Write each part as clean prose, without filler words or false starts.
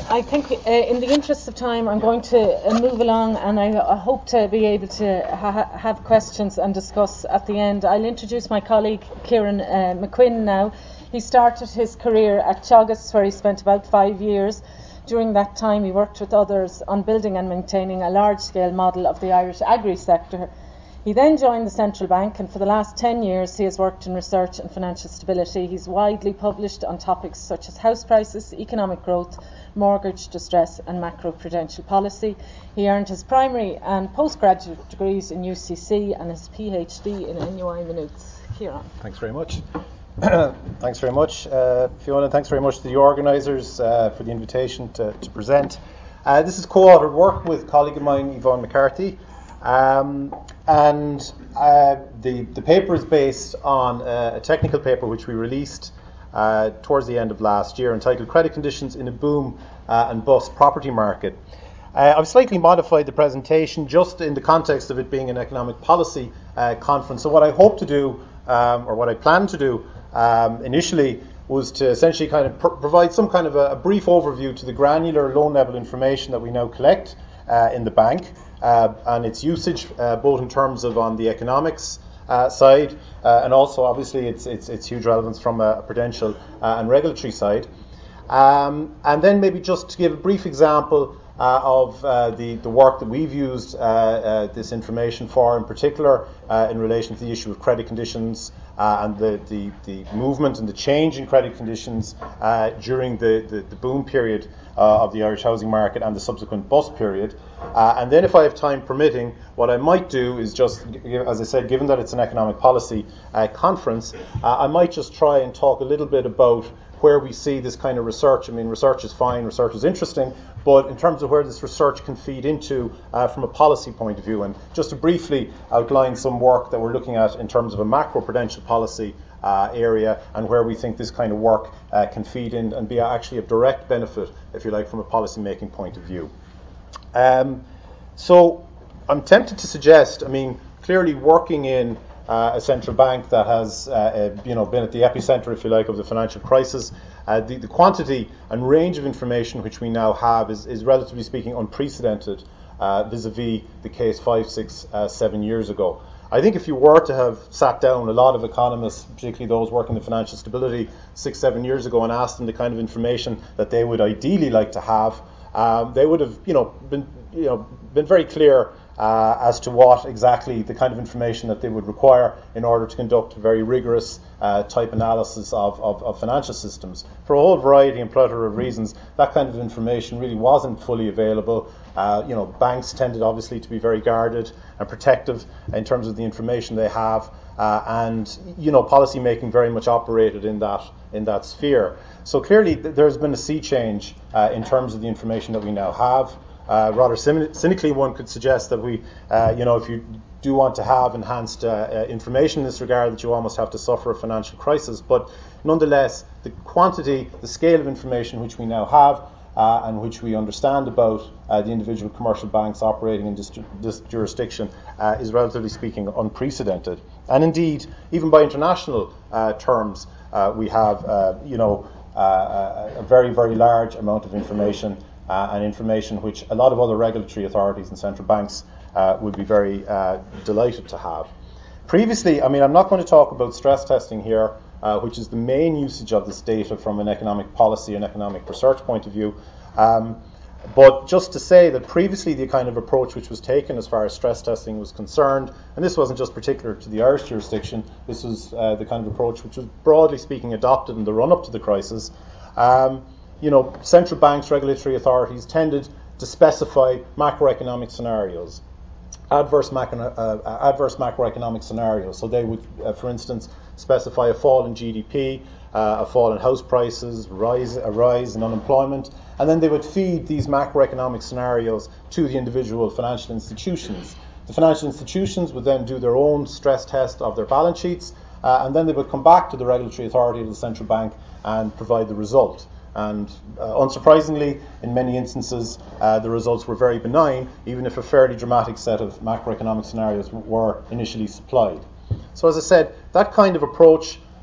I think in the interest of time I'm going to move along, and I hope to be able to have questions and discuss at the end. I'll introduce my colleague Kieran McQuinn now. He started his career at Teagasc, where he spent about 5 years. During that time he worked with others on building and maintaining a large-scale model of the Irish agri-sector. He then joined the Central Bank, and for the last 10 years he has worked in research and financial stability. He's widely published on topics such as house prices, economic growth, mortgage distress and macroprudential policy. He earned his primary and postgraduate degrees in UCC and his PhD in NUI Maynooth. Kieran. Thanks very much. Thanks very much, Fiona. Thanks very much to the organisers for the invitation to present. This is co-authored work with a colleague of mine, Yvonne McCarthy. The paper is based on a technical paper which we released towards the end of last year, entitled Credit Conditions in a Boom and Bust Property Market. I've slightly modified the presentation just in the context of it being an economic policy conference. So what I hope to do, or what I plan to do initially, was to essentially kind of provide some kind of a brief overview to the granular loan level information that we now collect in the bank, and its usage, both in terms of on the economics side, and also obviously its huge relevance from a prudential and regulatory side. And then maybe just to give a brief example of the work that we've used this information for, in particular in relation to the issue of credit conditions and the movement and the change in credit conditions during the boom period of the Irish housing market and the subsequent bust period. And then, if I have time permitting, what I might do is just, as I said, given that it's an economic policy conference, I might just try and talk a little bit about where we see this kind of research. I mean, research is fine, research is interesting, but in terms of where this research can feed into from a policy point of view, and just to briefly outline some work that we're looking at in terms of a macroprudential policy area, and where we think this kind of work can feed in and be actually of direct benefit, if you like, from a policy making point of view. So I'm tempted to suggest, I mean, clearly working in a central bank that has been at the epicenter, if you like, of the financial crisis, the quantity and range of information which we now have is relatively speaking unprecedented vis-a-vis the case 5, 6, 7 years ago. I think if you were to have sat down a lot of economists, particularly those working in financial stability 6, 7 years ago, and asked them the kind of information that they would ideally like to have, they would have been very clear as to what exactly the kind of information that they would require in order to conduct a very rigorous type analysis of financial systems. For a whole variety and plethora of reasons, that kind of information really wasn't fully available. Banks tended obviously to be very guarded and protective in terms of the information they have, and policy making very much operated in that sphere. So clearly there's been a sea change in terms of the information that we now have. Rather cynically, one could suggest that we, if you do want to have enhanced information in this regard, that you almost have to suffer a financial crisis. But nonetheless, the quantity, the scale of information which we now have and which we understand about the individual commercial banks operating in this jurisdiction is, relatively speaking, unprecedented. And indeed, even by international terms, we have, a very, very large amount of information, and information which a lot of other regulatory authorities and central banks would be very delighted to have. Previously, I mean, I'm not going to talk about stress testing here, which is the main usage of this data from an economic policy and economic research point of view. But just to say that previously the kind of approach which was taken as far as stress testing was concerned, and this wasn't just particular to the Irish jurisdiction, this was the kind of approach which was broadly speaking adopted in the run-up to the crisis. Central banks, regulatory authorities tended to specify macroeconomic scenarios, adverse macroeconomic scenarios. So they would, for instance, specify a fall in GDP, a fall in house prices, a rise in unemployment, and then they would feed these macroeconomic scenarios to the individual financial institutions. The financial institutions would then do their own stress test of their balance sheets, and then they would come back to the regulatory authority of the central bank and provide the result. And unsurprisingly, in many instances, the results were very benign, even if a fairly dramatic set of macroeconomic scenarios were initially supplied. So as I said, that kind of approach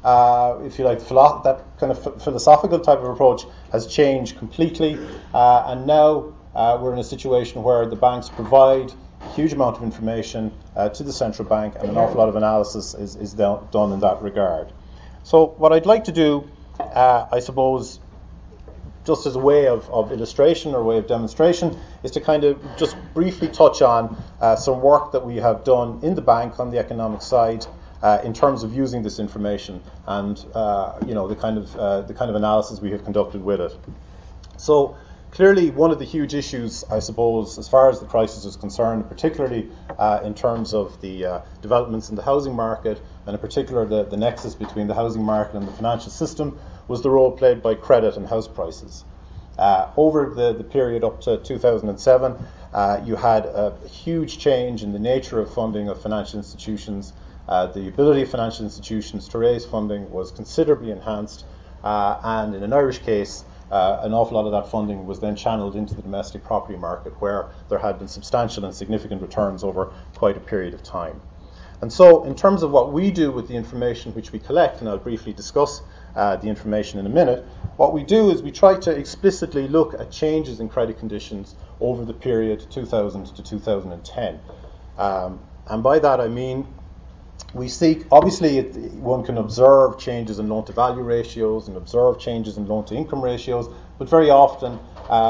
if you like, that kind of philosophical type of approach has changed completely, and now we're in a situation where the banks provide a huge amount of information to the central bank, and an awful lot of analysis is done in that regard. So what I'd like to do, I suppose, just as a way of illustration or way of demonstration, is to kind of just briefly touch on some work that we have done in the bank on the economic side in terms of using this information, and the kind of analysis we have conducted with it. So clearly, one of the huge issues, I suppose, as far as the crisis is concerned, particularly in terms of the developments in the housing market, and in particular the nexus between the housing market and the financial system, was the role played by credit and house prices. Over the period up to 2007, you had a huge change in the nature of funding of financial institutions. The ability of financial institutions to raise funding was considerably enhanced, and in an Irish case, an awful lot of that funding was then channeled into the domestic property market, where there had been substantial and significant returns over quite a period of time. And so, in terms of what we do with the information which we collect, and I'll briefly discuss the information in a minute, what we do is we try to explicitly look at changes in credit conditions over the period 2000 to 2010. And by that I mean, we seek, obviously one can observe changes in loan-to-value ratios and observe changes in loan-to-income ratios, but very often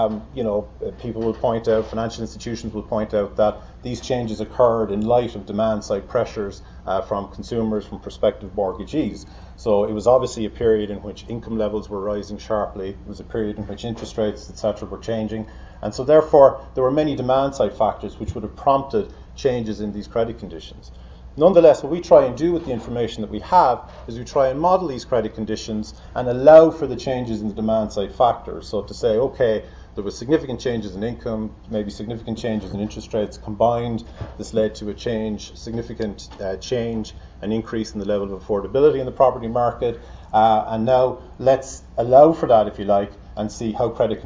people will point out, financial institutions will point out that these changes occurred in light of demand-side pressures from consumers, from prospective mortgagees. So it was obviously a period in which income levels were rising sharply. It was a period in which interest rates, etc., were changing. And so therefore, there were many demand-side factors which would have prompted changes in these credit conditions. Nonetheless, what we try and do with the information that we have is we try and model these credit conditions and allow for the changes in the demand-side factors. So to say, okay, there were significant changes in income, maybe significant changes in interest rates combined. This led to a significant change, an increase in the level of affordability in the property market. And now let's allow for that, if you like, and see how credit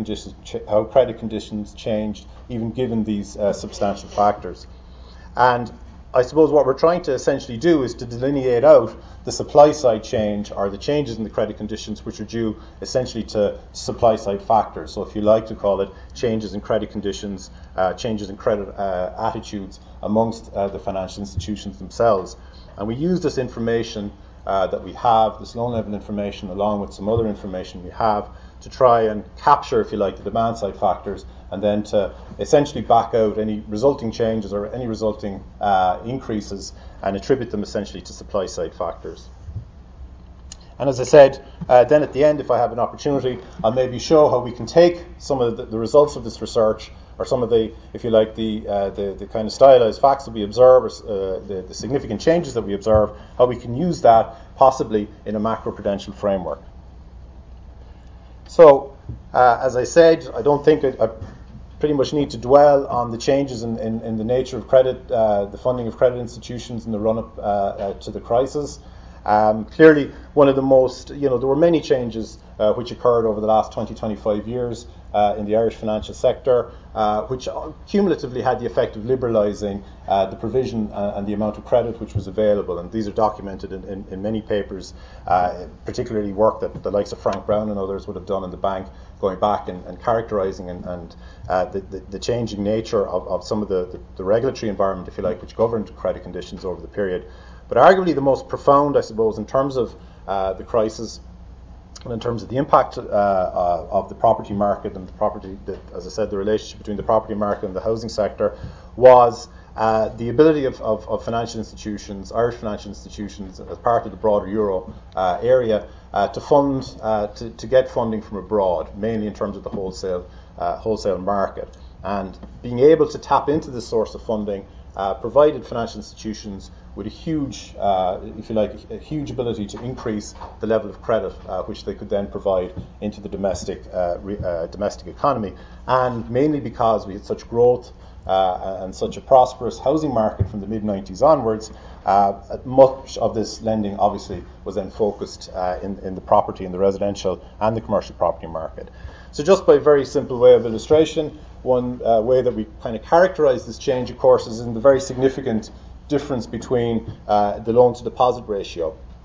conditions changed, even given these substantial factors. And I suppose what we're trying to essentially do is to delineate out the supply side change, or the changes in the credit conditions which are due essentially to supply side factors. So if you like to call it changes in credit conditions, changes in credit attitudes amongst the financial institutions themselves. And we use this information that we have, this loan level information, along with some other information we have, to try and capture, if you like, the demand side factors, and then to essentially back out any resulting changes or any resulting increases and attribute them essentially to supply side factors. And as I said, then at the end, if I have an opportunity, I'll maybe show how we can take some of the results of this research, or some of the, if you like, the kind of stylized facts that we observe, or the significant changes that we observe, how we can use that possibly in a macroprudential framework. So, as I said, I don't think I pretty much need to dwell on the changes in the nature of credit, the funding of credit institutions in the run-up to the crisis. Clearly, one of the most, there were many changes which occurred over the last 20-25 years in the Irish financial sector, which cumulatively had the effect of liberalising the provision and the amount of credit which was available. And these are documented in many papers, particularly work that the likes of Frank Brown and others would have done in the bank, going back and characterising and the changing nature of some of the regulatory environment, if you like, which governed credit conditions over the period. But arguably the most profound, I suppose, in terms of the crisis, and in terms of the impact of the property market and as I said, the relationship between the property market and the housing sector, was the ability of financial institutions, Irish financial institutions, as part of the broader euro area, to fund, to get funding from abroad, mainly in terms of the wholesale market. And being able to tap into this source of funding provided financial institutions with a huge, if you like, a huge ability to increase the level of credit which they could then provide into the domestic economy. And mainly because we had such growth and such a prosperous housing market from the mid-90s onwards, much of this lending obviously was then focused in the property, in the residential and the commercial property market. So just by a very simple way of illustration, one way that we kind of characterize this change, of course, is in the very significant difference between the loan to deposit ratio.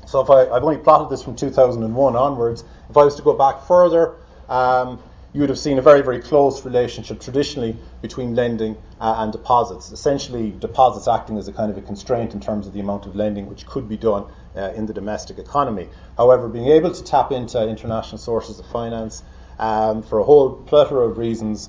So if I've only plotted this from 2001 onwards, if I was to go back further, you would have seen a very, very close relationship traditionally between lending and deposits. Essentially, deposits acting as a kind of a constraint in terms of the amount of lending which could be done in the domestic economy. However, being able to tap into international sources of finance for a whole plethora of reasons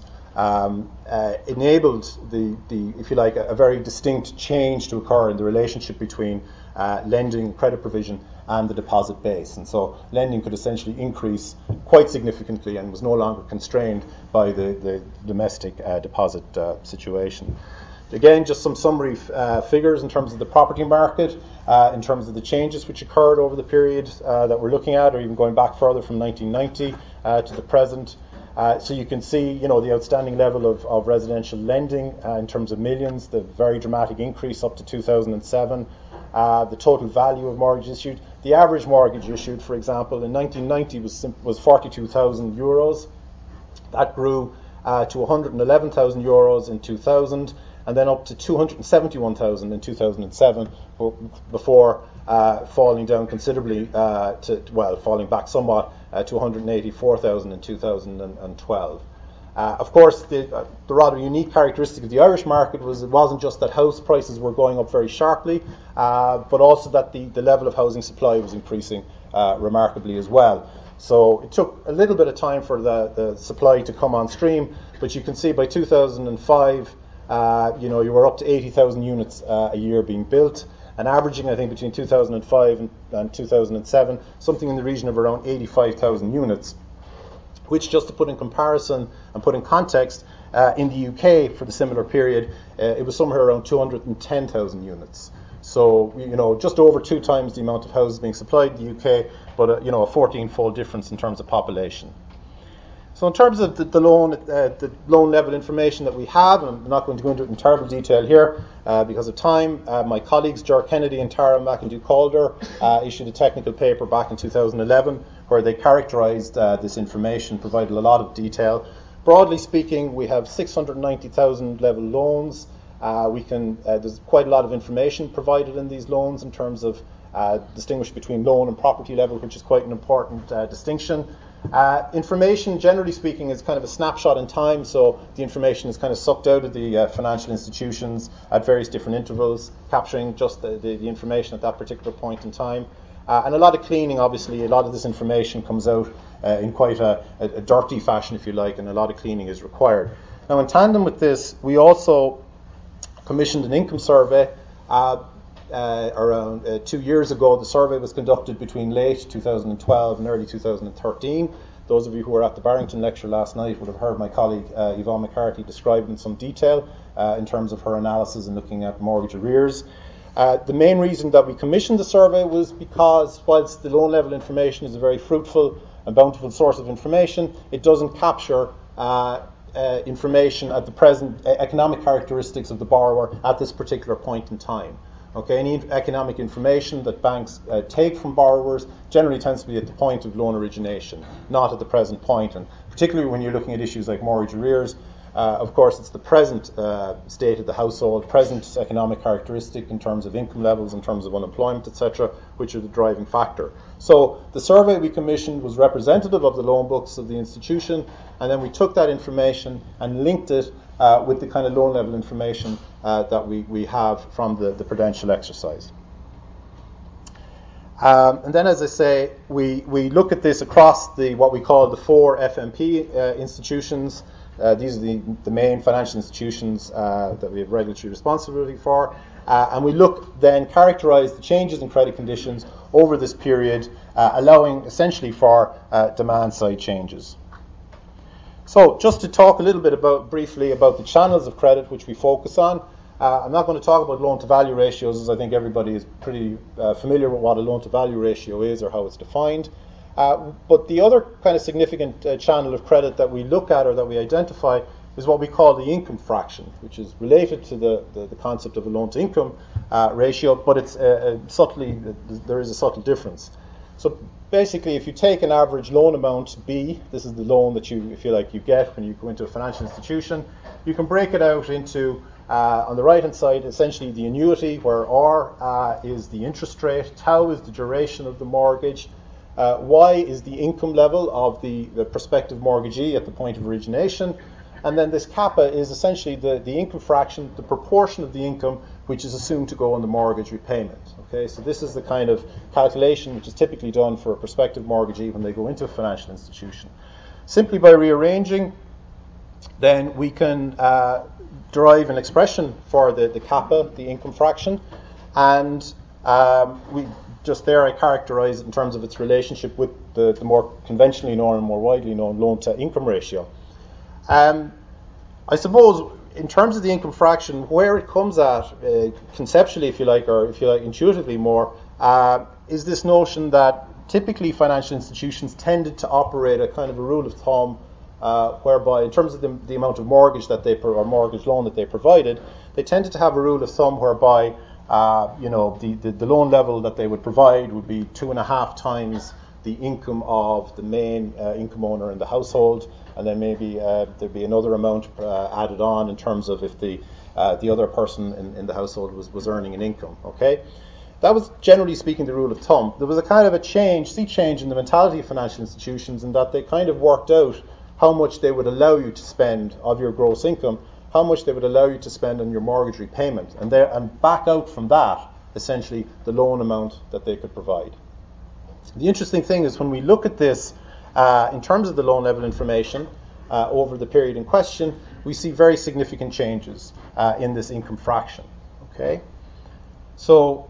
enabled the, if you like, a very distinct change to occur in the relationship between lending, credit provision, and the deposit base. And so lending could essentially increase quite significantly and was no longer constrained by the domestic deposit situation. Again, just some summary figures in terms of the property market, in terms of the changes which occurred over the period that we're looking at, or even going back further from 1990 to the present. So you can see, the outstanding level of residential lending in terms of millions, the very dramatic increase up to 2007, the total value of mortgages issued. The average mortgage issued, for example, in 1990 was 42,000 euros. That grew to 111,000 euros in 2000, and then up to 271,000 in 2007, before falling down considerably falling back somewhat to 184,000 in 2012. Of course, the rather unique characteristic of the Irish market was it wasn't just that house prices were going up very sharply, but also that the level of housing supply was increasing remarkably as well. So it took a little bit of time for the supply to come on stream, but you can see by 2005, you were up to 80,000 units a year being built, and averaging, I think, between 2005 and 2007, something in the region of around 85,000 units, which, just to put in comparison and put in context, in the UK for the similar period, it was somewhere around 210,000 units. So, just over 2 times the amount of houses being supplied in the UK, but a 14-fold difference in terms of population. So in terms of the loan level information that we have, and I'm not going to go into it in terrible detail here because of time, my colleagues Ger Kennedy and Tara McIndoe-Calder issued a technical paper back in 2011 where they characterised this information, provided a lot of detail. Broadly speaking, we have 690,000 level loans. There's quite a lot of information provided in these loans in terms of distinguish between loan and property level, which is quite an important distinction. Information, generally speaking, is kind of a snapshot in time, so the information is kind of sucked out of the financial institutions at various different intervals, capturing just the information at that particular point in time. And a lot of cleaning, obviously. A lot of this information comes out in quite a dirty fashion, if you like, and a lot of cleaning is required. Now, in tandem with this, we also commissioned an income survey. Around 2 years ago, the survey was conducted between late 2012 and early 2013. Those of you who were at the Barrington lecture last night would have heard my colleague Yvonne McCarthy describe in some detail in terms of her analysis and looking at mortgage arrears. The main reason that we commissioned the survey was because whilst the loan level information is a very fruitful and bountiful source of information, it doesn't capture information at the present economic characteristics of the borrower at this particular point in time. Okay, any economic information that banks take from borrowers generally tends to be at the point of loan origination, not at the present point. And particularly when you're looking at issues like mortgage arrears, of course, it's the present state of the household, present economic characteristic in terms of income levels, in terms of unemployment, etc., which are the driving factor. So the survey we commissioned was representative of the loan books of the institution, and then we took that information and linked it with the kind of loan level information that we have from the prudential exercise. And then, as I say, we look at this across what we call the 4 FMP institutions. These are the main financial institutions that we have regulatory responsibility for. And we characterise the changes in credit conditions over this period, allowing essentially for demand side changes. So just to talk a little bit briefly about the channels of credit which we focus on. I'm not going to talk about loan-to-value ratios, as I think everybody is pretty familiar with what a loan-to-value ratio is or how it's defined. But the other kind of significant channel of credit that we look at or that we identify is what we call the income fraction, which is related to the concept of a loan-to-income ratio, but it's there is a subtle difference. So basically, if you take an average loan amount B, this is the loan that you, if you like, you get when you go into a financial institution, you can break it out into, on the right-hand side, essentially the annuity, where R is the interest rate, tau is the duration of the mortgage, Y is the income level of the prospective mortgagee at the point of origination, and then this kappa is essentially the income fraction, the proportion of the income which is assumed to go on the mortgage repayment. Okay, so this is the kind of calculation which is typically done for a prospective mortgagee when they go into a financial institution. Simply by rearranging, then we can derive an expression for the kappa, the income fraction, and we just there I characterize it in terms of its relationship with the more conventionally known and more widely known loan to income ratio. I suppose in terms of the income fraction, where it comes at conceptually, if you like, or if you like intuitively more, is this notion that typically financial institutions tended to operate a kind of a rule of thumb whereby in terms of the amount of mortgage that they or mortgage loan that they provided, they tended to have a rule of thumb whereby the loan level that they would provide would be 2.5 times the income of the main income owner in the household, and then maybe there'd be another amount added on in terms of if the other person in the household was earning an income. Okay, that was generally speaking the rule of thumb. There was a kind of a sea change in the mentality of financial institutions, in that they kind of worked out how much they would allow you to spend of your gross income, how much they would allow you to spend on your mortgage repayment, and back out from that essentially the loan amount that they could provide. The interesting thing is when we look at this in terms of the loan level information over the period in question, we see very significant changes in this income fraction. Okay, so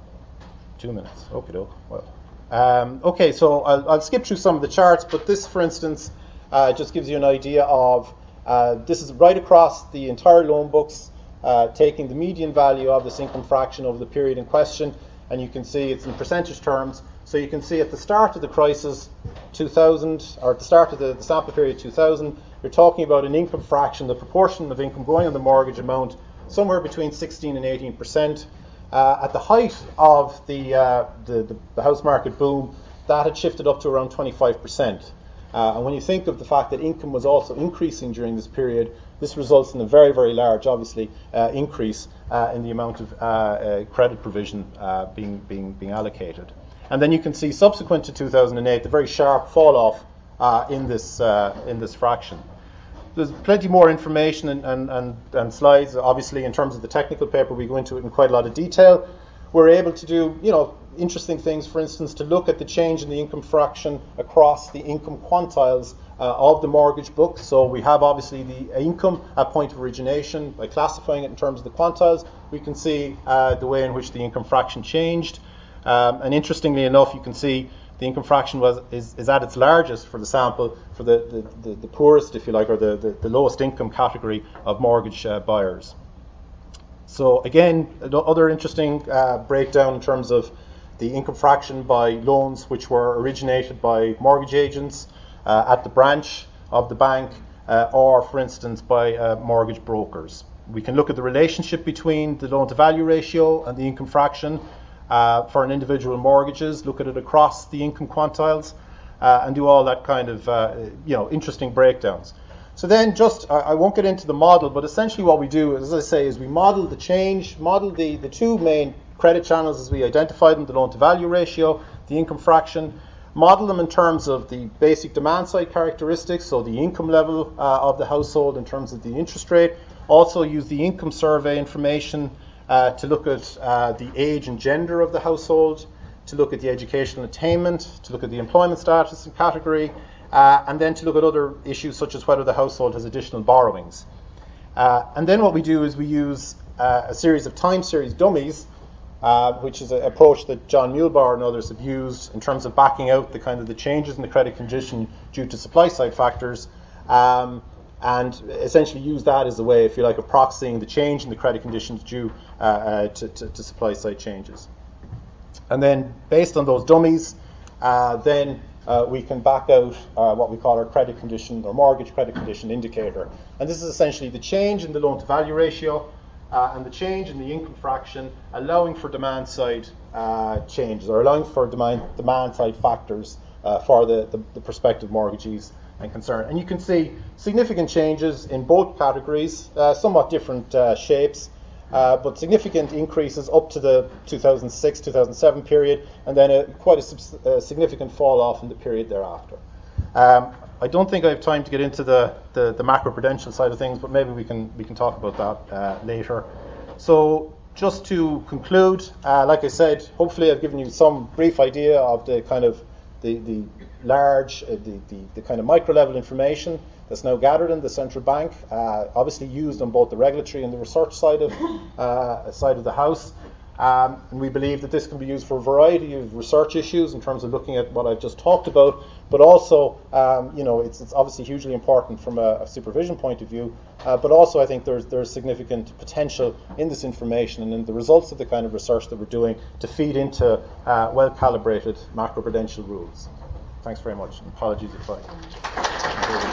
2 minutes. Okay, well, okay. So I'll skip through some of the charts, but this, for instance, just gives you an idea of this is right across the entire loan books, taking the median value of this income fraction over the period in question, and you can see it's in percentage terms. So you can see at the start of the crisis, 2000, or at the start of the sample period 2000, you're talking about an income fraction, the proportion of income going on the mortgage amount, somewhere between 16 and 18%. At the height of the house market boom, that had shifted up to around 25%. And when you think of the fact that income was also increasing during this period, this results in a very, very large, obviously, increase in the amount of credit provision being allocated. And then you can see, subsequent to 2008, the very sharp fall off in this fraction. There's plenty more information and slides, obviously, in terms of the technical paper. We go into it in quite a lot of detail. We're able to do, interesting things, for instance, to look at the change in the income fraction across the income quantiles of the mortgage book. So we have obviously the income at point of origination. By classifying it in terms of the quantiles, we can see the way in which the income fraction changed. And interestingly enough, you can see the income fraction is at its largest for the sample for the poorest, if you like, or the lowest income category of mortgage buyers. So again, another interesting breakdown in terms of the income fraction by loans which were originated by mortgage agents at the branch of the bank, or, for instance, by mortgage brokers. We can look at the relationship between the loan-to-value ratio and the income fraction for an individual mortgages, look at it across the income quantiles, and do all that kind of interesting breakdowns. So then I won't get into the model, but essentially what we do, as I say, is we model the change, model the two main credit channels as we identified them, the loan-to-value ratio, the income fraction, model them in terms of the basic demand-side characteristics, so the income level of the household in terms of the interest rate, also use the income survey information to look at the age and gender of the household, to look at the educational attainment, to look at the employment status and category, and then to look at other issues such as whether the household has additional borrowings. And then what we do is we use a series of time series dummies, which is an approach that John Muehlbauer and others have used in terms of backing out the changes in the credit condition due to supply side factors, and essentially use that as a way, if you like, of proxying the change in the credit conditions due to supply side changes. And then based on those dummies, we can back out what we call our credit condition or mortgage credit condition indicator. And this is essentially the change in the loan to value ratio and the change in the income fraction allowing for demand side changes, or allowing for demand side factors for the prospective mortgagees and concern. And you can see significant changes in both categories, somewhat different shapes, but significant increases up to the 2006-2007 period, and then quite a significant fall off in the period thereafter. I don't think I have time to get into the macroprudential side of things, but maybe we can talk about that later. So just to conclude, like I said, hopefully I've given you some brief idea of the kind of the large, the kind of micro level information that's now gathered in the central bank, obviously used on both the regulatory and the research side of the house. And we believe that this can be used for a variety of research issues in terms of looking at what I've just talked about, but also, it's obviously hugely important from a supervision point of view, but also I think there's significant potential in this information and in the results of the kind of research that we're doing to feed into well-calibrated macroprudential rules. Thanks very much, and apologies if I...